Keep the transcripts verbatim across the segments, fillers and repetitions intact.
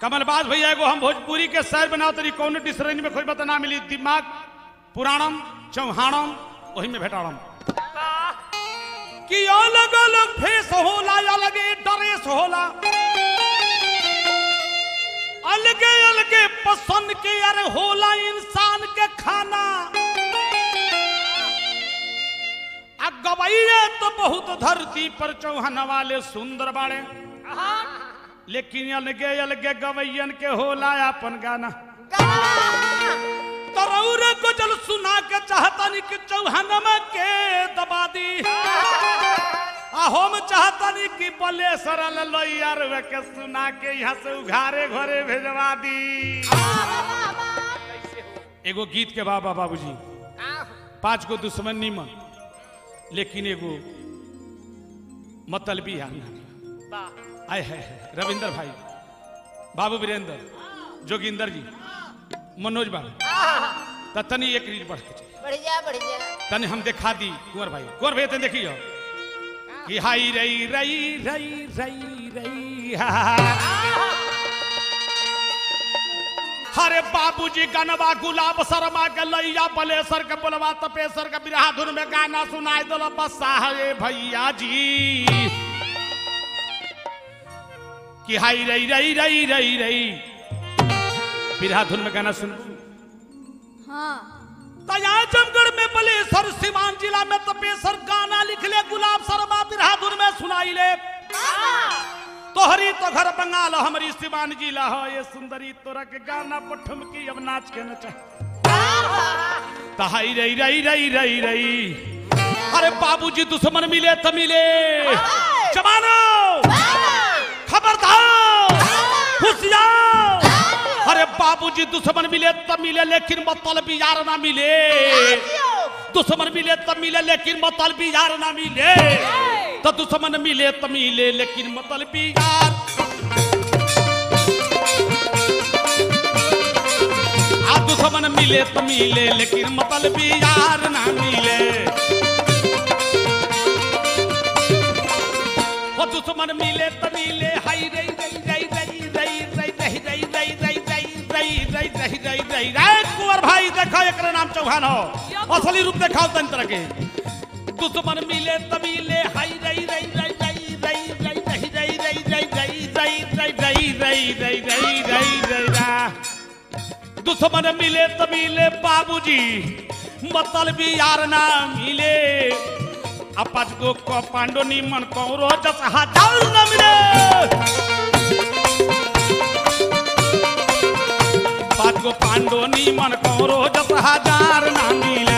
कमलबाज भैया एगो हम भोजपुरी के शहर बनाओ तरी कौन डिसरेंज में कोई बता ना मिली दिमाग पुराणम चौहानम वही में भेटाड़म कि अलग अलग फेस होला अलग ड्रेस होला अलगे अलगे पसंद के यार होला इंसान के खाना गवैया तो बहुत धरती पर चौहान वाले सुंदर बाड़े लेकिन अलगे अलगे गवैयन के होला अपन गाना तरौर को जल सुना के चाहता नहीं कि चौहानमा के दबा दी हम चाहता नहीं कि बलेसर लोहियार के सुना के यहाँ से उघारे घरे भेजवा दी। एगो गीत के बाबा बाबूजी पांच गो दुश्मन नीमन लेकिन एगो मतलबी आए है रविंदर भाई बाबू वीरेंद्र जोगिंदर जी मनोज बाबू तनी एक रील बढ़ के बढ़िया बढ़िया तनी हम दिखा दी कुंवर भाई कुंवर भाई तनी देखियो कि हाई रई रई रई रई रई हरे बाबूजी गनवा गुलाब शर्मा के लैया बलेसर के बोलवा तपेसर के बिरहा धुन में गाना सुनाई दो बसा है भैया जी कि हाई रई रई रई रई रई बिरहा धुन में गाना सुन। हाँ जमगढ़ में बलेसर सिवान जिला में तपेसर गाना लिख ले गुलाब शर्मा बिरहा धुन में सुनाई ले तोहरी तो घर बंगाल हमारी सिवान जिला हो ये सुंदरी तोरा के गाना पठम की अब नाच के नचा तहाई रई रई रई रई रई अरे बाबूजी दुश्मन मिले तो मिले जवानो खबरदार होशियार अरे बाबूजी दुश्मन मिले तो मिले लेकिन मतलबी यार ना मिले दुश्मन मिले तो मिले लेकिन मतलबी यार ना मिले तो दुश्मन मिले तो मिले लेकिन मतलबी यार आ दुश्मन मिले तो मिले लेकिन मतलबी यार ना मिले वो दुश्मन मिले तो मिले हाय रई रई रई रई रई रई रई रई रई रई रई रई रई रई रई कुंवर भाई देखो एकरा नाम चौहान हो असली रूप दिखाओ तन तरह के दुश्मन मिले तो मिले हाय रई रई रई रई रई रई रई रई रई रई रई रई रई रई रई रई रई रई दुश्मन मिले तो मिले बाबूजी मतलबी यार ना मिले अपच को को पांडो निमन कौरो जस हजार ना मिले पांच को पांडो निमन कौरो जस हजार ना मिले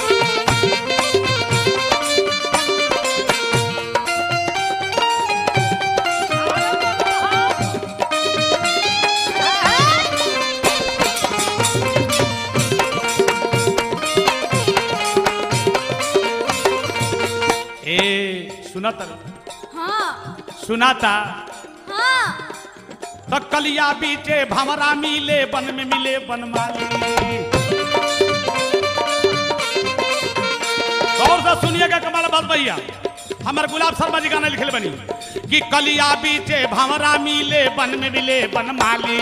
सुनाता हाँ सुनाता हाँ तो कलिया बीचे भंवरा मिले बन में मिले बनमाली गौर से सुनिएगा कमाल बात भैया हमारे गुलाब शर्मा जी गाना लिखे बनी कि कलिया बीचे भंवरा मिले बन में मिले बनमाली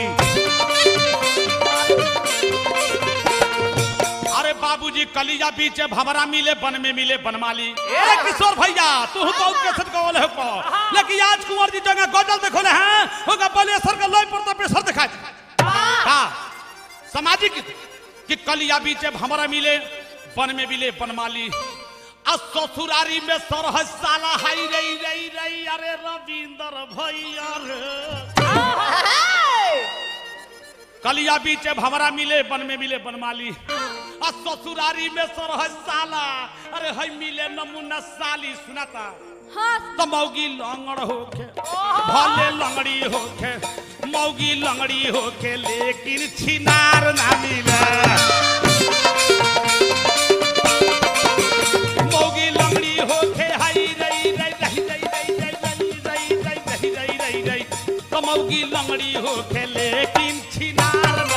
बाबूजी कलिया बीचे भंवरा मिले बन में मिले बनमाली ए किशोर भैया तू तो कैसे गवल है को लेकिन आज कुंवर जी जगह गजल देखो ले हैं होगा बलेसर का लोई पर तपेसर दिखाए हां सामाजिक कि कलिया बीचे भंवरा मिले बन में मिले बनमाली आ ससुरारी में सरह साला हाई रई रई रई अरे रविंदर भैया रे कलिया बीचे भंवरा मिले बन में मिले बनमाली आ ससुरारी में सरह साला अरे हई मिले नमूना साली सुनाता हाँ तो मौगी लंगड़ होके भले लंगड़ी होके मौगी लंगड़ी होके लेकिन छिनार ना मिले मौगी लंगड़ी होके हाई रई रई रई रई रई रई रई रई रई रई रई तो मौगी लंगड़ी होके लेकिन छिनार ना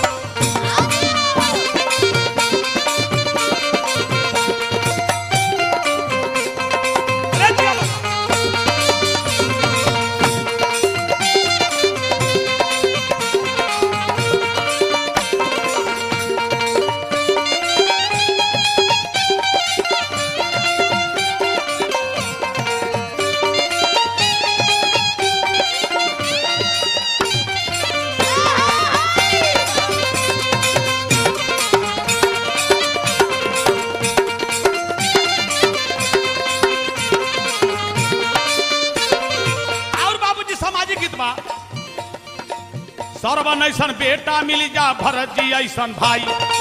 सरवन ऐसन बेटा मिल जा भरत जी ऐसन भाई।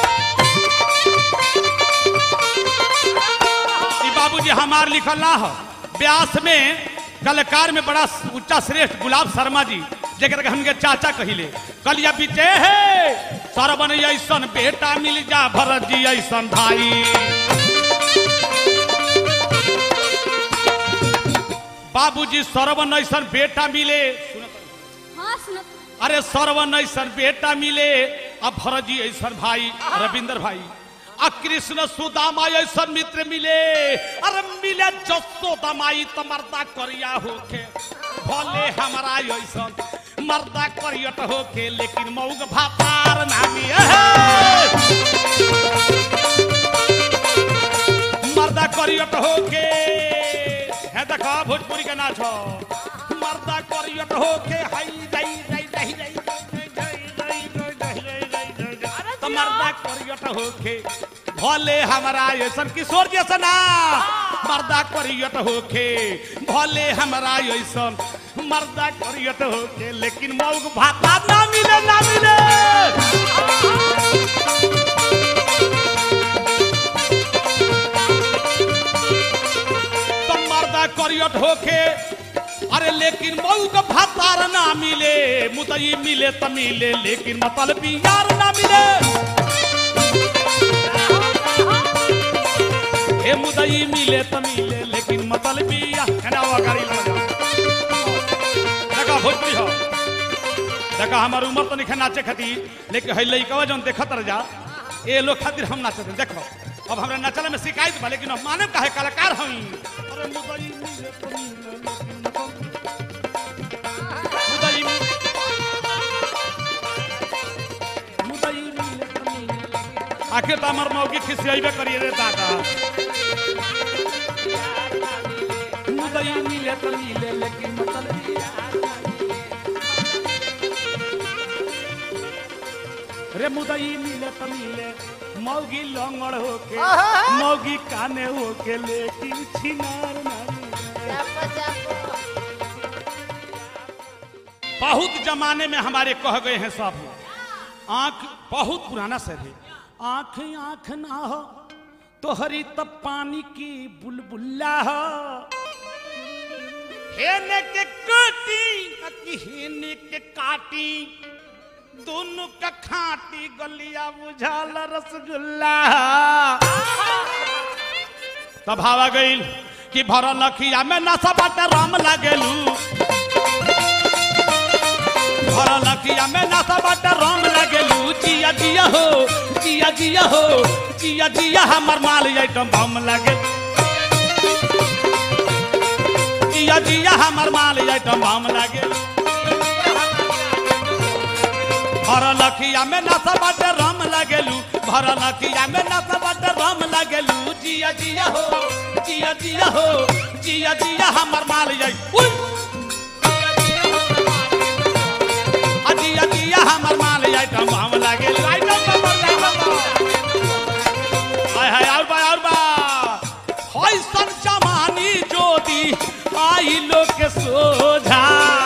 बाबूजी हमार लिखल ना हो व्यास में कलाकार में बड़ा उच्चा श्रेष्ठ गुलाब शर्मा जी जेकर के हमके चाचा कहिले कलिया बीते है सरवन ऐसन बेटा मिल जा भरत जी ऐसन भाई। बाबूजी सरवन ऐसन बेटा मिले हाँ सुनो अरे सरवन ऐसन बेटा मिले अब भरत जी ऐसन भाई रविंद्र भाई आ कृष्ण सुदामा ऐसन मित्र मिले अरे मिले जसोदा माई तो मर्दा करिया होके भले हमारा ऐसन मर्दा करियट होके लेकिन मऊग भातार नामी मर्दा करियट होके है देखा भोजपुरी का नाच हो मर्दा करियट होके हाई जाई जाई जाई जाई तो मर्दा करियट होके भले हमारा ऐसन किशोर जैसा ना मर्दा करियट होके भले हमारा ऐसन मर्दा करियट होके लेकिन मऊग भाता ना मिले ना मिले। तो मर्दा करियट होके अरे लेकिन मऊग भातार ना मिले मुदई मिले तो मिले लेकिन मतलब यार ना मिले। ए मुदई मिले तो मिले लेकिन मतलब गाड़ी देखा भोजपुरी हो देखा हमार उम्र तो नहीं नाचे खातिर लेकिन है लइकवा जौन देखत रह जा ए लोग खातिर हम नाचते देखो अब हमरा नचला में शिकायत बा लेकिन माने काहे कलाकार हई। अरे मुदई मिले तो मिले मुदई मिले तो मिले आखिर तो हमार मौकी खिसियाइबे करिए रे दादा मुदई मिले तो मिले लेकिन मतलब रे मुदई मिले तो मिले मौगी लंगड़ होके मौगी काने होके लेकिन छिनार नहीं। बहुत जमाने में हमारे कह गए हैं सब आंख बहुत पुराना सर है आंख आंख ना हो तो हरी तब पानी की बुलबुल्ला हो हेने के काटी हेने के काटी दोनों का खाटी गलिया बुझाल रसगुल्ला। तब हवा गई कि भरल लखिया में नशा बाटे राम लागेलू भरल लखिया में नशा बाटे राम लागेलू जिया जिया हो जिया जिया हो जिया जिया हमर माल आइटम बम लागे जिया जिया हमर माल आइटम बम लागे। भरल लखिया में नशा बाटे राम लागेलू भरल लखिया में नशा बाटे राम लागेलू जिया जिया हो जिया जिया हो जिया जिया हमर माल जाई जिया जिया हमर माल जाई तो हम लागेलू आइटम हाय हाय और बा और बा होय सन जमानी ज्योति आई लोग के सोझा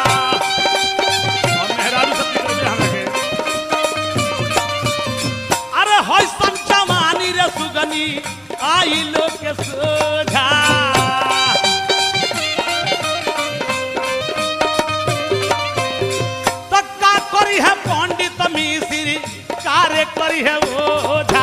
आई लोग के सोझा तक्का करी है पंडित मिश्री कार्य करी है ओझा।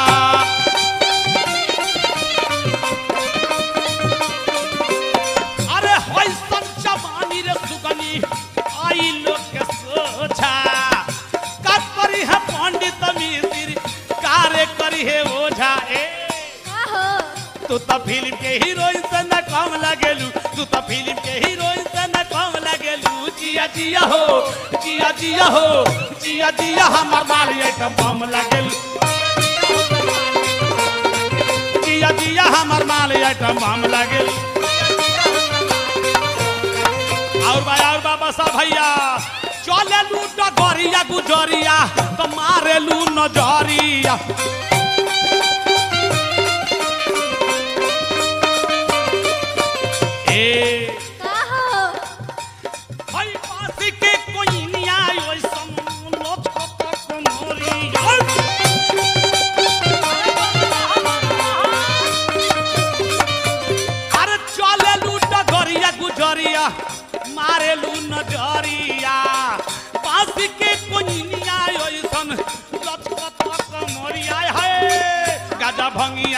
अरे होय संचमानी रे सुगनी आई लोग के सोझा का करी है पंडित मिश्री कार्य करी है ओझा। ए तू तो फिल्म के हीरोइन से न कम लगेलू तू तो फिल्म के हीरोइन से न कम लगेलू जिया जिया हो जिया जिया हो जिया जिया हमर माल आइटम बम लगेलू जिया जिया हमर माल आइटम बम लगेलू। और भाई और बाबा साहब भैया चले लू डगरिया गुजरिया तो मारे लू नजरिया के कोई नहीं आयो सम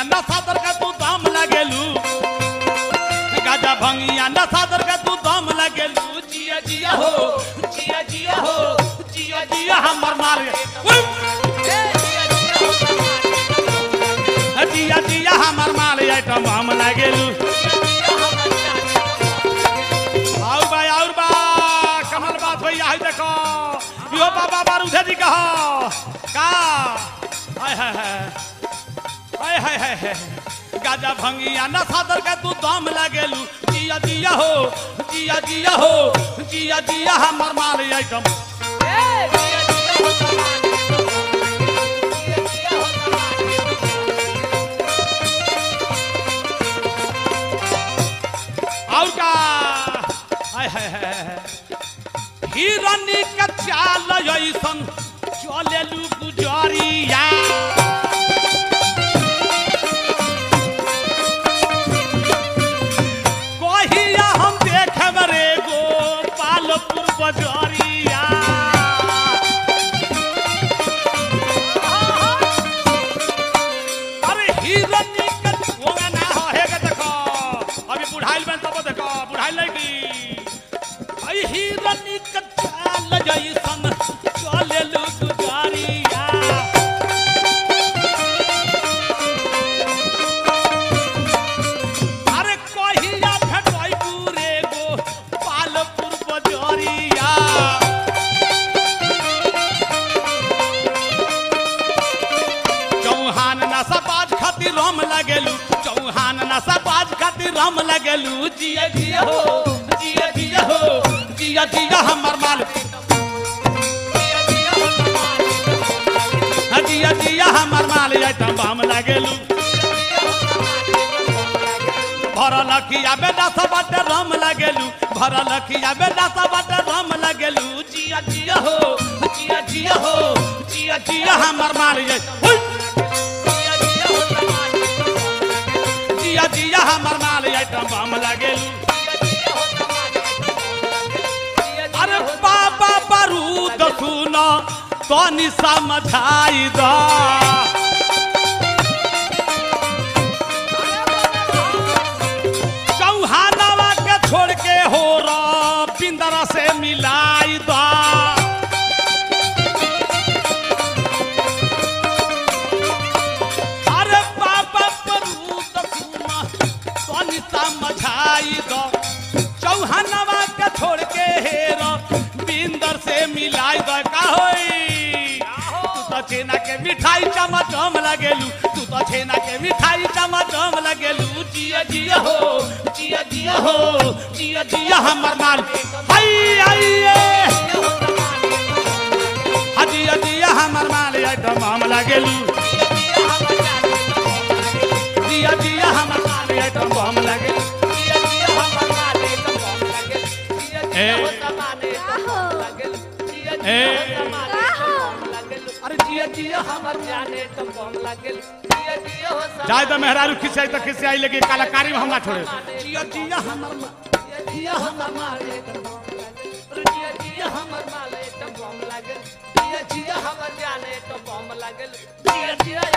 भंगिया न सादर का तू दाम लगेलू गाजा भंगिया न सादर का तू दाम लगेलू जिया जिया हो जिया जिया हो जिया जिया हमर माल जिया जिया हमर माल आइटम हम लगेलू और बा और बा कमल बात भैया है देखो यो बाबा बारूदे जी कहो का हाय हाय हाय हाय हाय हाय गाजा भंगिया न सादर का तू दाम लगेलू जिया जिया हो जिया जिया हो जिया जिया हमर माल आइटम और का हाय हाय हाय हिरनी का चाल ऐसन चलेलू गुजरिया कहिया हम देखब रे गो पालपुर बजरिया अरे हिरनी का ओगा ना हो हे के देखो अभी बुढ़ाइल में तब देखो बुढ़ाइल लगी आई हिरनी का चाल जैसन चलेलू गुजरिया अरे कहिया भेटै पूरे गो पालपुर बजरिया चौहान नसाबाज खातिर राम लगेलू चौहान नसाबाज खातिर राम लगेलू जिया जिया हो जिया जिया हो जिया जिया हमर माल जिया जिया हमर माल आइटम बम लगेलू भरल किया बेटा सब बाटे राम लगेलू भरल किया बेटा सब बाटे राम लगेलू जिया जिया हो जिया जिया हो जिया जिया हमर माल जिया जिया हमर माल आइटम बम लगेलू अरे बाबा बारूद सुनो तनी समझाई दा चौहानवा के छोड़ के हो रा पिंदरा से मिलाई दा अरे बाबा बारूद सुनो तनी समझाई दा चौहानवा के छोड़ के हेरा बिंदर से मिलाई दा का होई तू तो छेना के मिठाई चमचम लगेलू तू तो छेना के मिठाई चमचम लगेलू जिया जिया हो जिया जिया हो जिया जिया हमर माल हाय हाय जिया जिया हमर माल आइटम हम लगेलू जिया जिया हमर माल आइटम हम लगेलू ए ए अरे जिया जिया हमर जाने तो कौन लागल जिया जिया हो जाय तो मेहरारू खिसाई तो खिसाई लगे कलाकारी में हम ना छोड़े जिया जिया हमर जिया हमर माले तो जिया जिया हमर माले तो कौन लागल जिया जिया हमर जाने तो कौन लागल जिया जिया